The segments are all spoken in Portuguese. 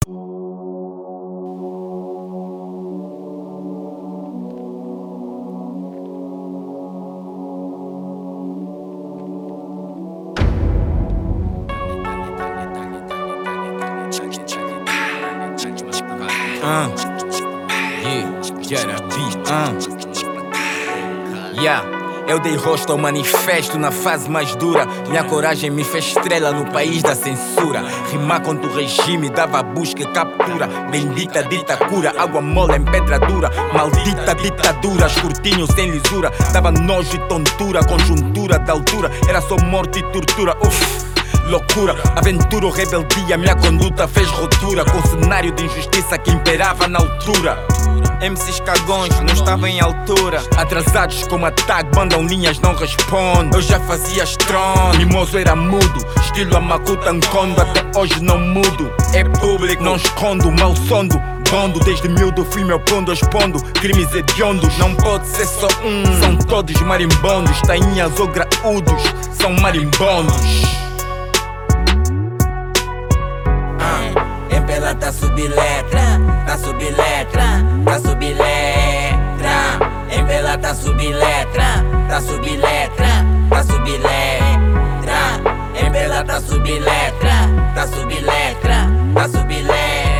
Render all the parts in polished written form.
Eu dei rosto ao manifesto na fase mais dura. Minha coragem me fez estrela no país da censura. Rimar contra o regime dava busca e captura. Bendita ditadura, água mole em pedra dura. Maldita ditadura, escrutínio sem lisura. Dava nojo e tontura, conjuntura da altura. Era só morte e tortura, loucura, aventura ou rebeldia. Minha conduta fez ruptura com o cenário de injustiça que imperava na altura. MCs cagões não estavam em altura. Atrasados como ataque, mandam linhas, não respondem. Eu já fazia strong, mimoso era mudo. Estilo Amakuta Nkondo, até hoje não mudo. É público, não escondo, mal sondo. Bondo, desde miúdo fui meu pondo, expondo crimes hediondos. Não pode ser só um, são todos marimbondos. Tainhas ou graúdos, são marimbondos. Ela tá subletra, tá subletra, tá subletra. Ela tá subletra, tá subletra, tá subletra. Ela tá subletra, tá subletra, tá subletra.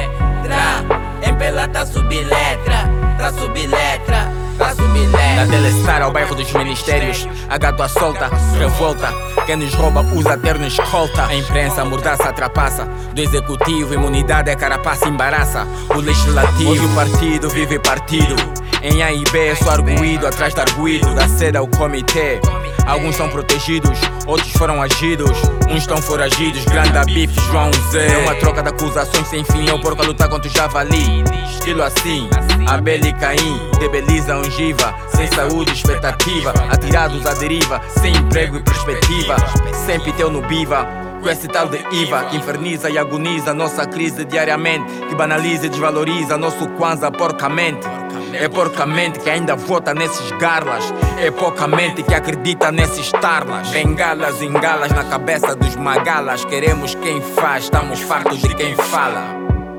Ela tá subletra, tá subletra, tá subletra. Da Delestar ao bairro dos ministérios, a gato à solta, revolta. Quem nos rouba usa terno escolta. A imprensa mordaça trapaça. Do executivo, imunidade é carapaça, embaraça. O legislativo, hoje o partido vive partido. Em A e B sou arguído, atrás de arguído. Da sede ao comitê. Alguns são protegidos, outros foram agidos. Uns estão foragidos, grande a bife, João Zé. É uma troca de acusações sem fim. Eu porco a lutar contra o javali. Estilo assim, Abel e Caim. Debeliza ungiva, sem saúde, expectativa. Atirados à deriva, sem emprego e perspectiva. Sempre teu no biva, com esse tal de IVA que inferniza e agoniza nossa crise diariamente, que banaliza e desvaloriza nosso Kwanzaa porcamente. É porcamente que ainda vota nesses garlas. É poucamente que acredita nesses tarlas. Bengalas, engalas na cabeça dos magalas. Queremos quem faz, estamos fartos de quem fala.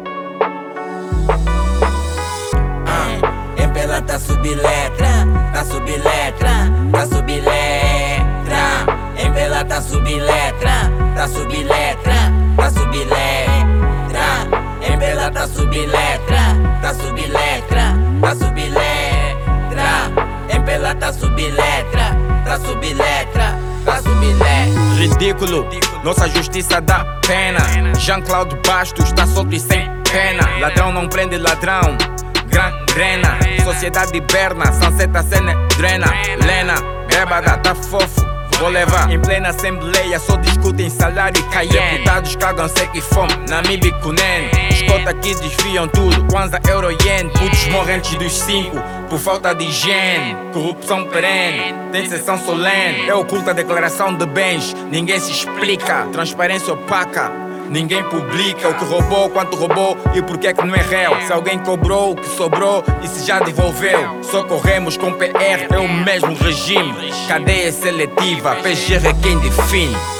Ela tá subletra, tá subletra, tá subletra. Ela tá subletra, tá subletra, tá subletra. Ela tá subletra, tá subletra, tá subletra. Ela tá subletra, tá subletra, tá subletra. Ridículo, nossa justiça dá pena. Jean-Claude Bastos está solto e sem pena. Ladrão não prende ladrão, gangrena. Sociedade hiberna, Sanseta cena drena. Lena, bêbada, tá fofo, vou levar. Em plena assembleia só discutem salário e Cayenne. Deputados cagam seca e fome, Namibe Kunen. Escota que desviam tudo, Kwanzaa, Euro, Yen. Putos morrem antes dos 5, por falta de higiene. Corrupção perene, tem sessão solene. É oculta a declaração de bens, ninguém se explica. Transparência opaca, ninguém publica o que roubou, quanto roubou e por que é que não é réu. Se alguém cobrou o que sobrou e se já devolveu. Só corremos com PR, é o mesmo regime. Cadeia seletiva, PGR é quem define.